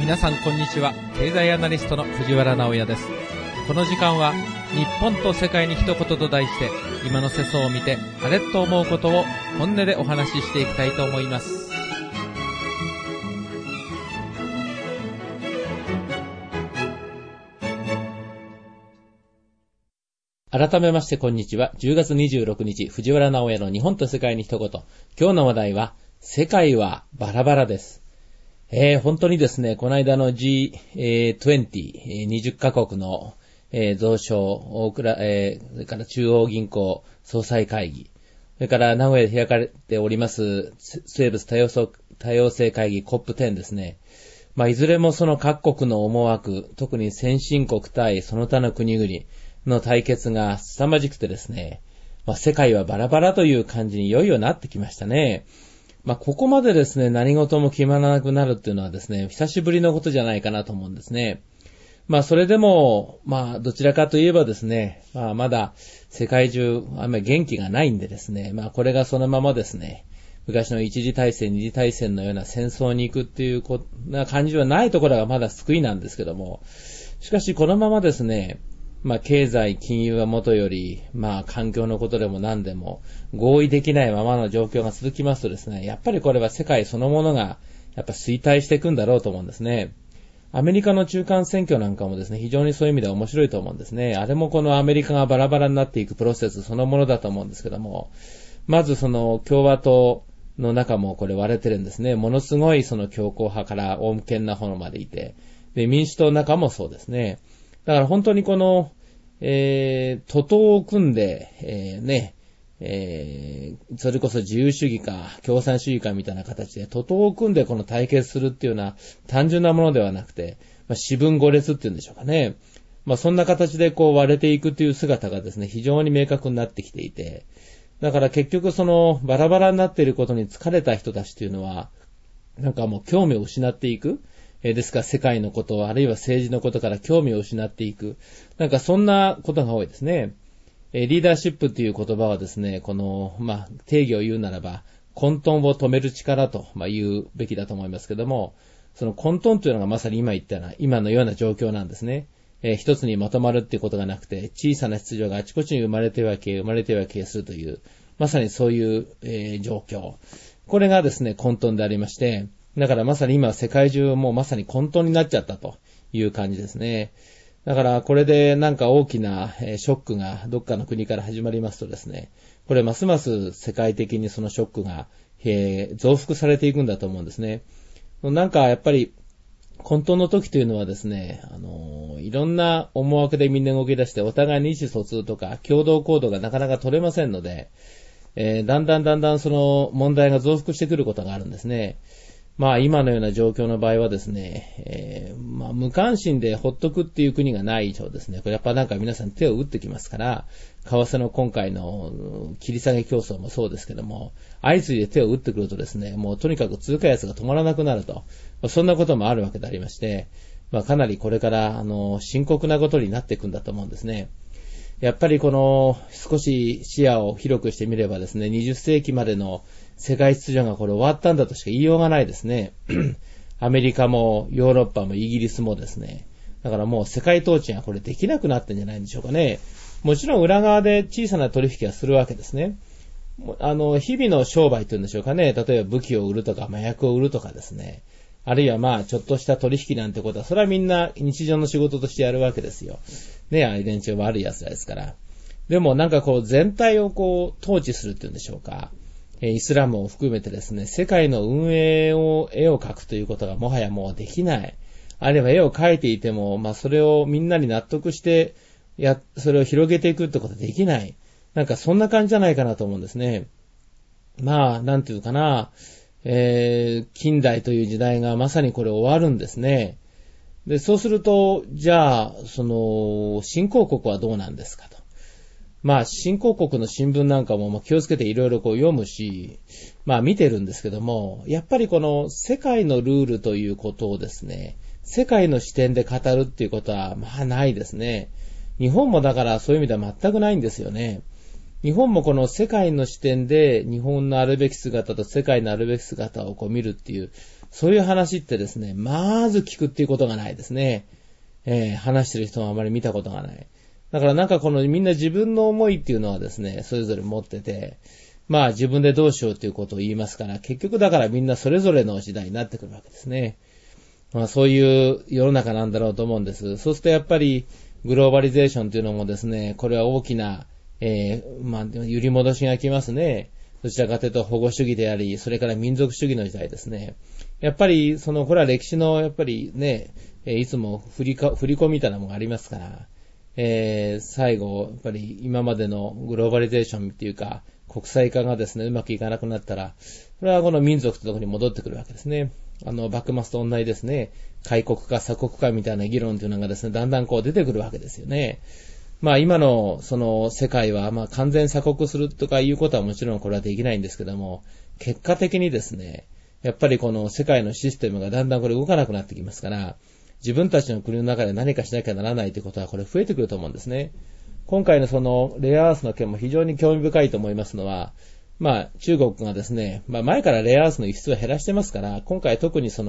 皆さんこんにちは。経済アナリストの藤原直也です。この時間は日本と世界に一言と題して、今の世相を見てあれと思うことを本音でお話ししていきたいと思います。改めましてこんにちは。10月26日藤原直也の日本と世界に一言。今日の話題は世界はバラバラです。本当にですね、この間の G20、20 カ国の、増床、それから中央銀行総裁会議、それから名古屋で開かれております生物多様性会議 COP10 ですね。いずれもその各国の思惑、特に先進国対その他の国々の対決が凄まじくてですね、世界はバラバラという感じにいよいよなってきましたね。ここまでですね、何事も決まらなくなるっていうのはですね、久しぶりのことじゃないかなと思うんですね。それでも、どちらかといえばですね、まだ世界中、あんまり元気がないんでですね、これがそのままですね、昔の一次大戦、二次大戦のような戦争に行くっていう感じはないところがまだ救いなんですけども、しかしこのままですね、経済、金融はもとより、環境のことでも何でも合意できないままの状況が続きますとですね、やっぱりこれは世界そのものがやっぱ衰退していくんだろうと思うんですね。アメリカの中間選挙なんかもですね、非常にそういう意味では面白いと思うんですね。あれもこのアメリカがバラバラになっていくプロセスそのものだと思うんですけども、まずその共和党の中もこれ割れてるんですね。ものすごいその強硬派から穏健な方までいて、で、民主党の中もそうですね。だから本当にこの、徒党を組んで、それこそ自由主義か共産主義かみたいな形で徒党を組んでこの対決するっていうような単純なものではなくて、四分五裂っていうんでしょうかね。そんな形でこう割れていくという姿がですね、非常に明確になってきていて、だから結局そのバラバラになっていることに疲れた人たちというのは、なんかもう興味を失っていく。ですから世界のこと、あるいは政治のことから興味を失っていく。なんかそんなことが多いですね。リーダーシップっていう言葉はですね、この、定義を言うならば、混沌を止める力と、言うべきだと思いますけども、その混沌というのがまさに今言ったような、今のような状況なんですね。一つにまとまるっていうことがなくて、小さな秩序があちこちに生まれては消えするという、まさにそういう、状況。これがですね、混沌でありまして、だからまさに今世界中もうまさに混沌になっちゃったという感じですね。だからこれでなんか大きなショックがどっかの国から始まりますとですね、これますます世界的にそのショックが増幅されていくんだと思うんですね。なんかやっぱり混沌の時というのはですね、いろんな思惑でみんな動き出してお互いに意思疎通とか共同行動がなかなか取れませんので、だんだんその問題が増幅してくることがあるんですね。今のような状況の場合はですね、無関心でほっとくっていう国がない以上ですね、これやっぱなんか皆さん手を打ってきますから、為替の今回の切り下げ競争もそうですけども、相次いで手を打ってくるとですね、もうとにかく通貨安が止まらなくなると、そんなこともあるわけでありまして、かなりこれから深刻なことになっていくんだと思うんですね。やっぱりこの少し視野を広くしてみればですね、20世紀までの世界秩序がこれ終わったんだとしか言いようがないですね。アメリカもヨーロッパもイギリスもですね。だからもう世界統治がこれできなくなってんじゃないんでしょうかね。もちろん裏側で小さな取引はするわけですね。日々の商売というんでしょうかね。例えば武器を売るとか麻薬を売るとかですね。あるいはちょっとした取引なんてことは、それはみんな日常の仕事としてやるわけですよ。ね、ああいう連中悪い奴らですから。でもなんかこう全体をこう統治するっていうんでしょうか。イスラムを含めてですね、世界の運営を絵を描くということがもはやもうできない。あるいは絵を描いていても、それをみんなに納得して、それを広げていくってことはできない。なんかそんな感じじゃないかなと思うんですね。なんていうかな、近代という時代がまさにこれ終わるんですね。で、そうすると、じゃあ、新興国はどうなんですかと。新興国の新聞なんかも気をつけていろいろこう読むし、見てるんですけども、やっぱりこの世界のルールということをですね、世界の視点で語るっていうことはないですね。日本もだからそういう意味では全くないんですよね。 日本もこの世界の視点で日本のあるべき姿と世界のあるべき姿をこう見るっていう、そういう話ってですね、まず聞くっていうことがないですね。話してる人もあまり見たことがない。だからなんかこのみんな自分の思いっていうのはですね、それぞれ持ってて、まあ自分でどうしようっていうことを言いますから、結局だからみんなそれぞれの時代になってくるわけですね。まあそういう世の中なんだろうと思うんです。そうするとやっぱりグローバリゼーションというのもですね、これは大きな、まあ揺り戻しが来ますね。どちらかというと保護主義であり、それから民族主義の時代ですね。やっぱりこれは歴史のやっぱりね、いつも振り込みみたいなものがありますから、最後、やっぱり今までのグローバリゼーションっていうか、国際化がですね、うまくいかなくなったら、これはこの民族とところに戻ってくるわけですね。幕末と同じですね、開国か鎖国かみたいな議論というのがですね、だんだんこう出てくるわけですよね。まあ今の世界はまあ完全鎖国するとかいうことはもちろんこれはできないんですけども、結果的にですね、やっぱりこの世界のシステムがだんだんこれ動かなくなってきますから、自分たちの国の中で何かしなきゃならないということはこれ増えてくると思うんですね。今回のレアアースの件も非常に興味深いと思いますのは、まあ中国がですね、まあ前からレアアースの輸出を減らしてますから、今回特に尖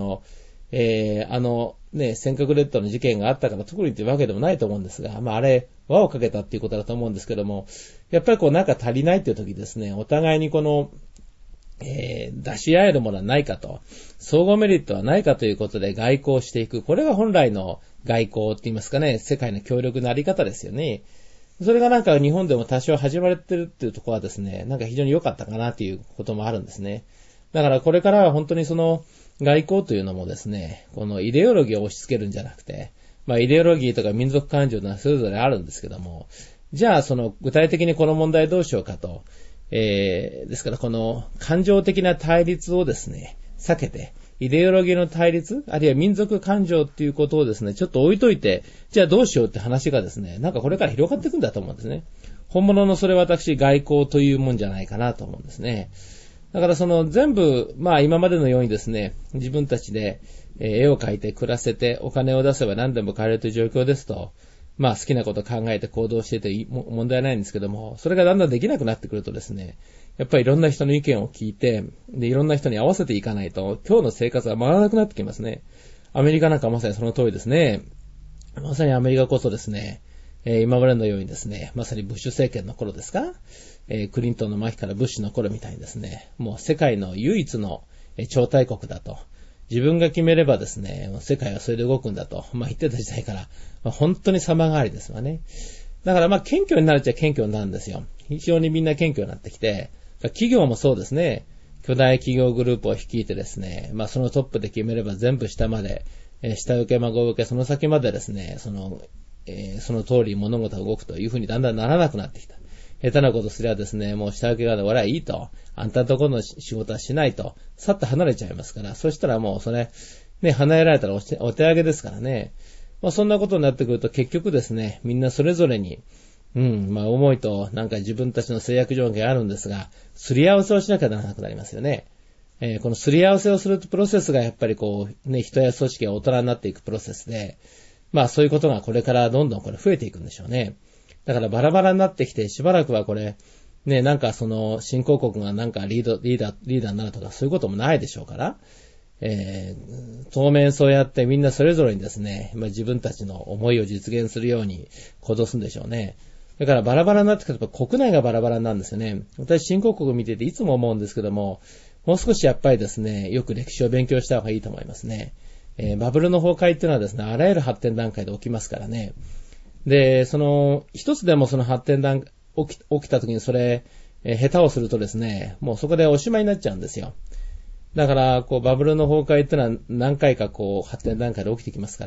閣列島の事件があったから特にというわけでもないと思うんですが、まああれ、輪をかけたっていうことだと思うんですけども、やっぱりこうなんか足りないという時ですね、お互いに出し合えるものはないかと、相互メリットはないかということで外交していく。これが本来の外交って言いますかね、世界の協力のあり方ですよね。それがなんか日本でも多少始まってるっていうところはですね、なんか非常に良かったかなということもあるんですね。だからこれからは本当に外交というのもですね、このイデオロギーを押し付けるんじゃなくて、まあイデオロギーとか民族感情というのはそれぞれあるんですけども、じゃあ具体的にこの問題どうしようかと、ですからこの感情的な対立をですね、避けて、イデオロギーの対立、あるいは民族感情っていうことをですね、ちょっと置いといて、じゃあどうしようって話がですね、なんかこれから広がっていくんだと思うんですね。本物のそれ私外交というもんじゃないかなと思うんですね。だから全部、まあ今までのようにですね、自分たちで絵を描いて暮らせてお金を出せば何でも買えるという状況ですと、まあ好きなこと考えて行動していて問題ないんですけども、それがだんだんできなくなってくるとですね、やっぱりいろんな人の意見を聞いて、で、いろんな人に合わせていかないと、今日の生活は回らなくなってきますね。アメリカなんかまさにその通りですね。まさにアメリカこそですね、今までのようにですね、まさにブッシュ政権の頃ですか、クリントンの末期からブッシュの頃みたいにですね、もう世界の唯一の超大国だと。自分が決めればですね、世界はそれで動くんだと、まあ言ってた時代から、まあ、本当に様変わりですわね。だからまあ謙虚になるっちゃ謙虚になるんですよ。非常にみんな謙虚になってきて、企業もそうですね、巨大企業グループを率いてですね、まあそのトップで決めれば全部下まで、下請け孫請けその先までですね、その通り物事が動くというふうにだんだんならなくなってきた。下手なことすればですね、もう下請けが俺はいいと、あんたのところの仕事はしないと、さっと離れちゃいますから、そしたらもうね、離れられたらお手上げですからね。まあそんなことになってくると結局ですね、みんなそれぞれに、まあ思いとなんか自分たちの制約条件があるんですが、すり合わせをしなきゃならなくなりますよね。このすり合わせをするプロセスがやっぱり人や組織が大人になっていくプロセスで、まあそういうことがこれからどんどん増えていくんでしょうね。だからバラバラになってきてしばらくはね、なんか新興国がなんかリーダーになるとかそういうこともないでしょうから、当面そうやってみんなそれぞれにですね、自分たちの思いを実現するように行動するんでしょうね。だからバラバラになってくると国内がバラバラなんですよね。私新興国見てていつも思うんですけども、もう少しやっぱりですね、よく歴史を勉強した方がいいと思いますね。バブルの崩壊っていうのはですね、あらゆる発展段階で起きますからね。で、一つでもその発展起きた時に下手をするとですね、もうそこでおしまいになっちゃうんですよ。だから、バブルの崩壊っていうのは何回か発展段階で起きてきますから、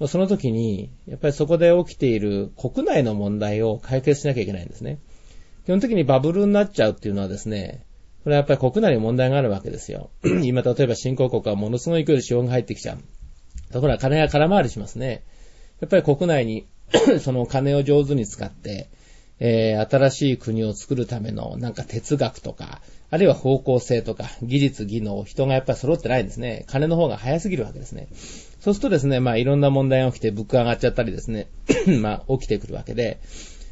その時に、やっぱりそこで起きている国内の問題を解決しなきゃいけないんですね。基本的にバブルになっちゃうっていうのはですね、これはやっぱり国内に問題があるわけですよ。今、例えば新興国はものすごい勢いで資本が入ってきちゃう。ところが金が空回りしますね。やっぱり国内にその金を上手に使って、新しい国を作るためのなんか哲学とか、あるいは方向性とか、技術、技能、人がやっぱり揃ってないんですね。金の方が早すぎるわけですね。そうするとですね、いろんな問題が起きて物価が上がっちゃったりですね、起きてくるわけで、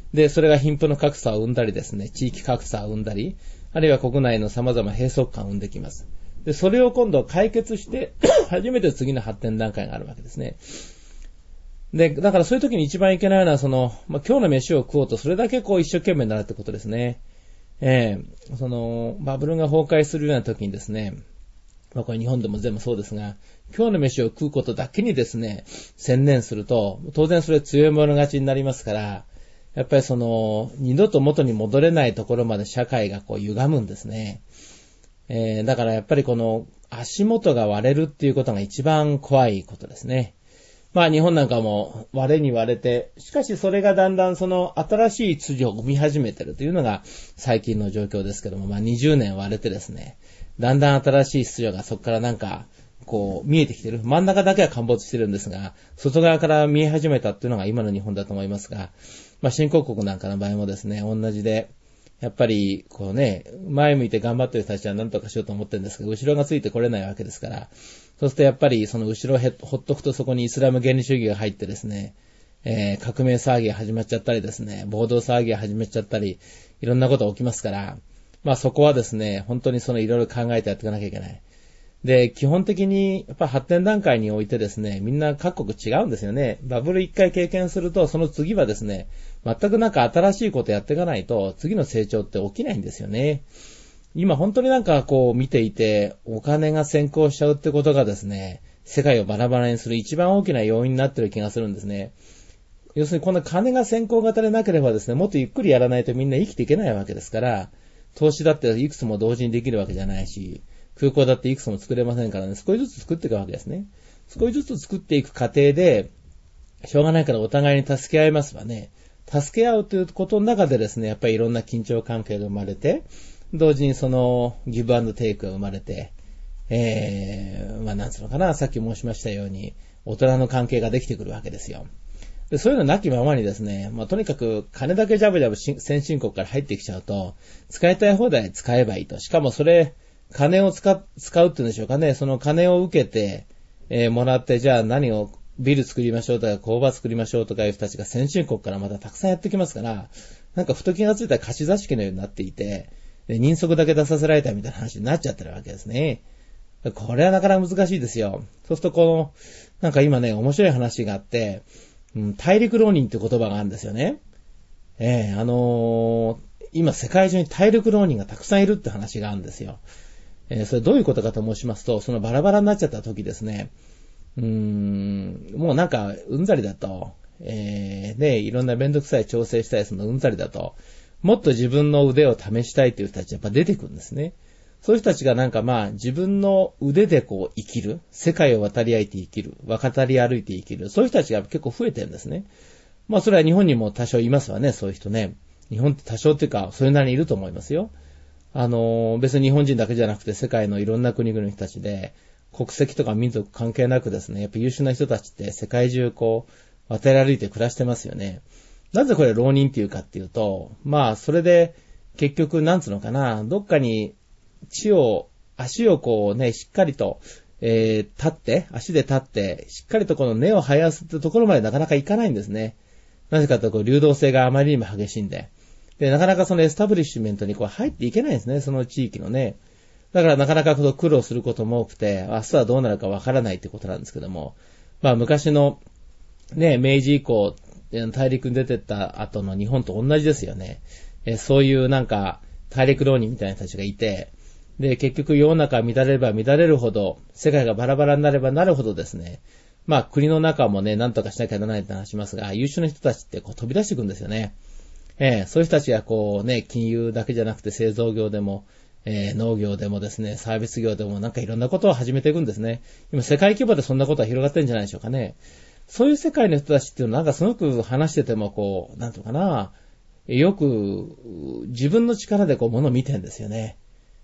で、それが貧富の格差を生んだりですね、地域格差を生んだり、あるいは国内の様々な閉塞感を生んできます。で、それを今度解決して、初めて次の発展段階があるわけですね。で、だからそういう時に一番いけないのは、今日の飯を食おうと、それだけ一生懸命になるってことですね。バブルが崩壊するような時にですね、これ日本でも全部そうですが、今日の飯を食うことだけにですね、専念すると、当然それ強い者勝ちになりますから、やっぱり二度と元に戻れないところまで社会が歪むんですね。だからやっぱり足元が割れるっていうことが一番怖いことですね。日本なんかも割れに割れて、しかしそれがだんだん新しい秩序を生み始めてるというのが最近の状況ですけども、20年割れてですね、だんだん新しい秩序がそこから見えてきてる。真ん中だけは陥没してるんですが、外側から見え始めたっていうのが今の日本だと思いますが、新興国なんかの場合もですね、同じで、やっぱり、前向いて頑張ってる人たちは何とかしようと思ってるんですが、後ろがついてこれないわけですから、そうするとやっぱり後ろをほっとくとそこにイスラム原理主義が入ってですね、革命騒ぎが始まっちゃったりですね、暴動騒ぎが始まっちゃったり、いろんなことが起きますから、そこはですね、本当にいろいろ考えてやっていかなきゃいけない。で、基本的に、やっぱ発展段階においてですね、みんな各国違うんですよね。バブル一回経験すると、その次はですね、全く新しいことやっていかないと、次の成長って起きないんですよね。今本当に見ていて、お金が先行しちゃうってことがですね、世界をバラバラにする一番大きな要因になってる気がするんですね。要するにこの金が先行型でなければですね、もっとゆっくりやらないとみんな生きていけないわけですから、投資だっていくつも同時にできるわけじゃないし、空港だっていくつも作れませんからね、少しずつ作っていくわけですね。少しずつ作っていく過程で、しょうがないからお互いに助け合いますわね。助け合うということの中でですね、やっぱりいろんな緊張関係が生まれて、同時にギブアンドテイクが生まれて、なんつうのかな、さっき申しましたように、大人の関係ができてくるわけですよ。で、そういうのなきままにですね、とにかく金だけジャブジャブ先進国から入ってきちゃうと、使いたい放題使えばいいと。しかもそれ、金を使うっていうんでしょうかね。その金を受けて、もらって、じゃあ何を、ビル作りましょうとか、工場作りましょうとかいう人たちが先進国からまたたくさんやってきますから、ふと気がついたら貸し座敷のようになっていて、で人足だけ出させられたみたいな話になっちゃってるわけですね。これはなかなか難しいですよ。そうすると今ね、面白い話があって、大陸浪人って言葉があるんですよね。今世界中に大陸浪人がたくさんいるって話があるんですよ。それどういうことかと申しますと、そのバラバラになっちゃった時ですね、もううんざりだと、いろんなめんどくさい調整したりするのうんざりだと、もっと自分の腕を試したいという人たちやっぱ出てくるんですね。そういう人たちが自分の腕で生きる、世界を渡り歩いて生きる、渡り歩いて生きる、そういう人たちが結構増えてるんですね。それは日本にも多少いますわね、そういう人ね。日本って多少っていうか、それなりにいると思いますよ。別に日本人だけじゃなくて世界のいろんな国々の人たちで、国籍とか民族関係なくですね、やっぱ優秀な人たちって世界中渡り歩いて暮らしてますよね。なぜこれ浪人っていうかっていうと、それで結局なんつうのかな、どっかに足をしっかりと、足で立って、しっかりとこの根を生やすってところまでなかなかいかないんですね。なぜかというと流動性があまりにも激しいんで。で、なかなかそのエスタブリッシュメントに入っていけないんですね、その地域のね。だからなかなか苦労することも多くて、明日はどうなるかわからないってことなんですけども、昔のね、明治以降、大陸に出てった後の日本と同じですよね。そういう大陸浪人みたいな人たちがいて、で、結局世の中乱れれば乱れるほど、世界がバラバラになればなるほどですね、国の中もね、なんとかしなきゃならないって話しますが、優秀な人たちって飛び出していくんですよね。そういう人たちが金融だけじゃなくて製造業でも、農業でもですね、サービス業でもいろんなことを始めていくんですね。今世界規模でそんなことは広がってるんじゃないでしょうかね。そういう世界の人たちっていうのはすごく話しててもなんていうかな、よく自分の力で物を見てるんですよね。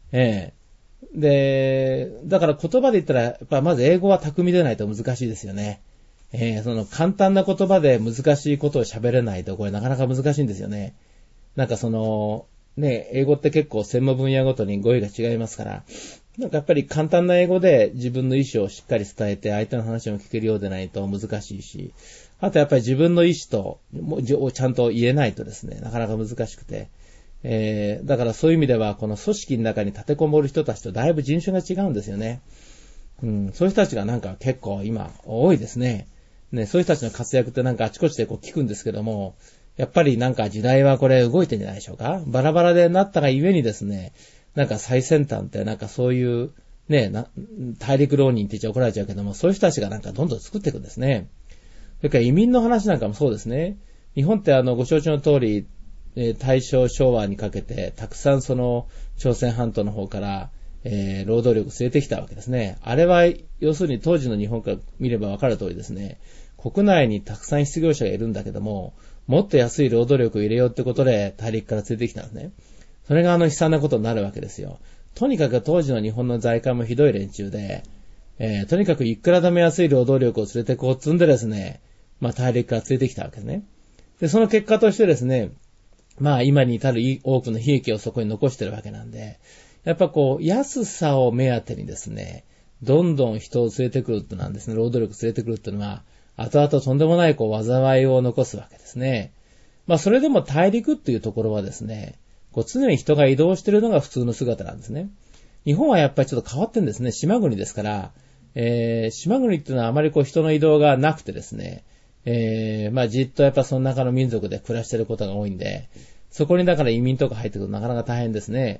で、だから言葉で言ったら、やっぱまず英語は巧みでないと難しいですよね。その簡単な言葉で難しいことを喋れないと、これなかなか難しいんですよね。 ね、英語って結構専門分野ごとに語彙が違いますから、なんかやっぱり簡単な英語で自分の意思をしっかり伝えて相手の話も聞けるようでないと難しいし、あとやっぱり自分の意思をちゃんと言えないとですね、なかなか難しくて、だからそういう意味ではこの組織の中に立てこもる人たちとだいぶ人種が違うんですよね。そういう人たちがなんか結構今多いですね。ね、そういう人たちの活躍ってなんかあちこちでこう聞くんですけども、やっぱりなんか時代はこれ動いてんじゃないでしょうか。バラバラでなったがゆえにですね、なんか最先端ってなんかそういうね、大陸浪人って言っちゃ怒られちゃうけども、そういう人たちがなんかどんどん作っていくんですね。それから移民の話なんかもそうですね。日本ってご承知の通り、大正昭和にかけてたくさんその朝鮮半島の方から、労働力を連れてきたわけですね。あれは要するに当時の日本から見ればわかる通りですね、国内にたくさん失業者がいるんだけども、もっと安い労働力を入れようってことで大陸から連れてきたんですね。それが悲惨なことになるわけですよ。とにかく当時の日本の財界もひどい連中で、とにかくいくらでも安い労働力を連れてこう積んでですね、大陸から連れてきたわけですね。で、その結果としてですね、今に至る多くの悲劇をそこに残してるわけなんで、やっぱこう、安さを目当てにですね、どんどん人を連れてくるってなんですね、労働力連れてくるっていうのは、後々とんでもないこう、災いを残すわけですね。それでも大陸っていうところはですね、こう常に人が移動しているのが普通の姿なんですね。日本はやっぱりちょっと変わってるんですね。島国ですから、島国っていうのはあまりこう人の移動がなくてですね、じっとやっぱその中の民族で暮らしていることが多いんで、そこにだから移民とか入ってくるとなかなか大変ですね。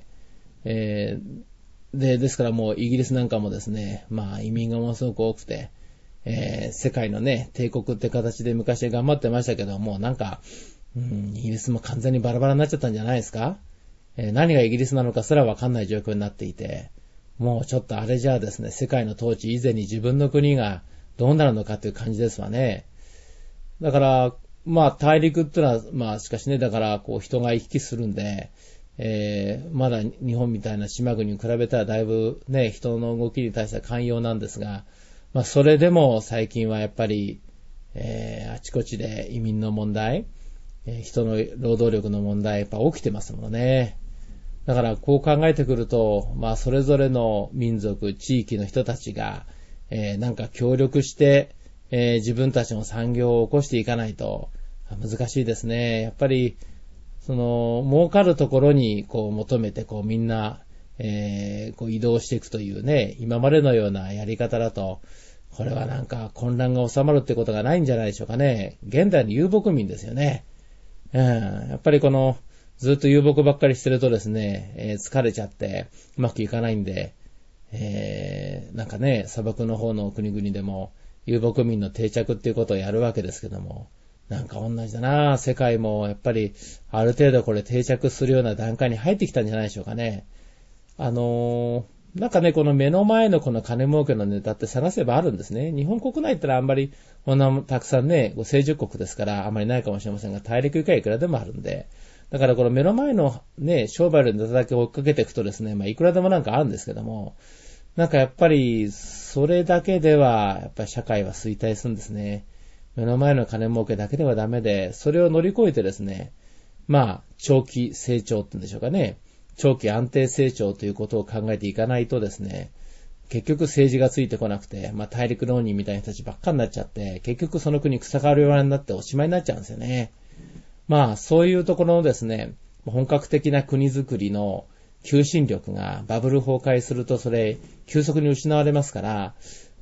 ですからもうイギリスなんかもですね、移民がものすごく多くて、世界のね、帝国って形で昔頑張ってましたけども、なんか、イギリスも完全にバラバラになっちゃったんじゃないですか。何がイギリスなのかすらわかんない状況になっていて、もうちょっとあれじゃあですね、世界の統治以前に自分の国がどうなるのかという感じですわね。だから、大陸ってのは、しかしね、だからこう人が行き来するんで、まだ日本みたいな島国に比べたらだいぶね、人の動きに対しては寛容なんですが、それでも最近はやっぱり、あちこちで移民の問題、人の労働力の問題、やっぱ起きてますもんね。だからこう考えてくると、それぞれの民族、地域の人たちが、なんか協力して、自分たちの産業を起こしていかないと難しいですね。やっぱり、儲かるところにこう求めてこうみんな、こう移動していくというね、今までのようなやり方だと、これはなんか混乱が収まるってことがないんじゃないでしょうかね。現代の遊牧民ですよね。やっぱりずっと遊牧ばっかりしてるとですね、疲れちゃってうまくいかないんで、なんかね、砂漠の方の国々でも遊牧民の定着っていうことをやるわけですけども、なんか同じだな。世界もやっぱりある程度これ定着するような段階に入ってきたんじゃないでしょうかね。なんかね、この目の前のこの金儲けのネタって探せばあるんですね。日本国内ってのはあんまりこんなたくさんね、成熟国ですからあんまりないかもしれませんが、大陸以外いくらでもあるんで、だからこの目の前のね、商売のネタだけ追っかけていくとですね、いくらでもなんかあるんですけども、なんかやっぱりそれだけではやっぱり社会は衰退するんですね。目の前の金儲けだけではダメで、それを乗り越えてですね、長期成長って言うんでしょうかね。長期安定成長ということを考えていかないとですね、結局政治がついてこなくて、大陸浪人みたいな人たちばっかになっちゃって、結局その国草刈り割りになっておしまいになっちゃうんですよね。そういうところのですね、本格的な国づくりの求心力がバブル崩壊するとそれ急速に失われますから、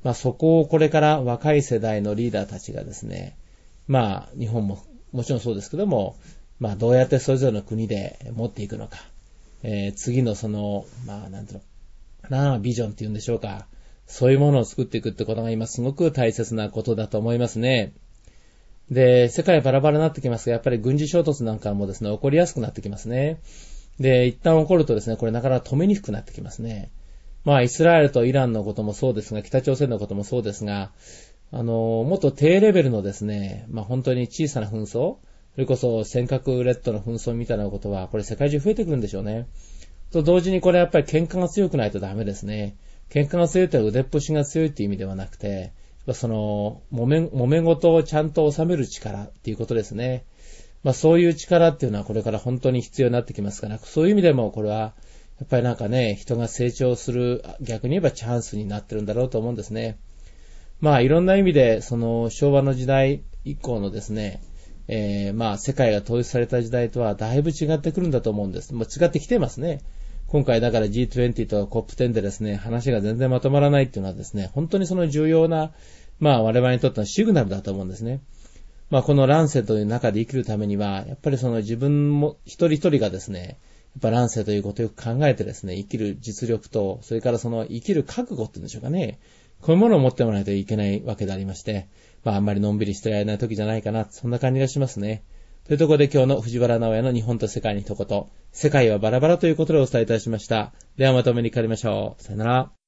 そこをこれから若い世代のリーダーたちがですね、日本ももちろんそうですけども、どうやってそれぞれの国で持っていくのか、次のなんていうのかな、ビジョンっていうんでしょうか、そういうものを作っていくってことが今すごく大切なことだと思いますね。で、世界バラバラになってきますが、やっぱり軍事衝突なんかもですね、起こりやすくなってきますね。で、一旦起こるとですね、これなかなか止めにくくなってきますね。イスラエルとイランのこともそうですが、北朝鮮のこともそうですが、もっと低レベルのですね、本当に小さな紛争、それこそ尖閣列島の紛争みたいなことは、これ世界中増えてくるんでしょうね。と同時にこれやっぱり喧嘩が強くないとダメですね。喧嘩が強いと腕っぷしが強いっていう意味ではなくて、揉め事をちゃんと収める力っていうことですね。 そういう力っていうのはこれから本当に必要になってきますから、そういう意味でもこれは、やっぱりなんかね、人が成長する、逆に言えばチャンスになってるんだろうと思うんですね。いろんな意味で、その昭和の時代以降のですね、世界が統一された時代とはだいぶ違ってくるんだと思うんです。違ってきてますね。今回だから G20 と COP10 でですね、話が全然まとまらないっていうのはですね、本当にその重要な、我々にとってのシグナルだと思うんですね。この乱世という中で生きるためには、やっぱりその自分も一人一人がですね、やっぱ乱世ということをよく考えてですね、生きる実力と、それからその生きる覚悟っていうんでしょうかね。こういうものを持ってもらわないといけないわけでありまして、あんまりのんびりしてられない時じゃないかな、そんな感じがしますね。というところで今日の藤原直也の日本と世界に一言、世界はバラバラということでお伝えいたしました。ではまとめに帰りましょう。さよなら。